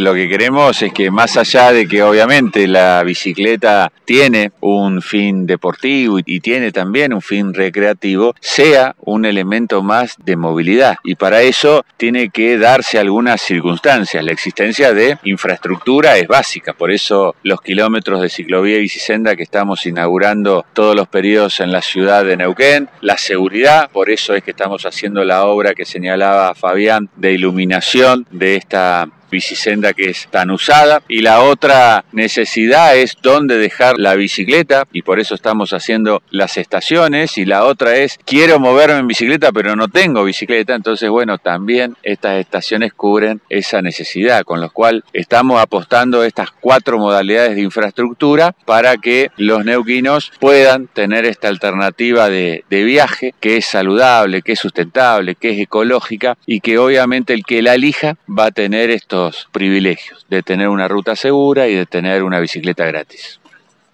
Lo que queremos es que más allá de que obviamente la bicicleta tiene un fin deportivo y tiene también un fin recreativo, sea un elemento más de movilidad. Y para eso tiene que darse algunas circunstancias. La existencia de infraestructura es básica, por eso los kilómetros de ciclovía y bicisenda que estamos inaugurando todos los periodos en la ciudad de Neuquén, la seguridad, por eso es que estamos haciendo la obra que señalaba Fabián de iluminación de esta bicisenda que es tan usada, y la otra necesidad es dónde dejar la bicicleta, y por eso estamos haciendo las estaciones, y la otra es quiero moverme en bicicleta pero no tengo bicicleta. Entonces bueno, también estas estaciones cubren esa necesidad, con lo cual estamos apostando a estas 4 modalidades de infraestructura para que los neuquinos puedan tener esta alternativa de viaje que es saludable, que es sustentable, que es ecológica, y que obviamente el que la elija va a tener estos privilegios de tener una ruta segura y de tener una bicicleta gratis.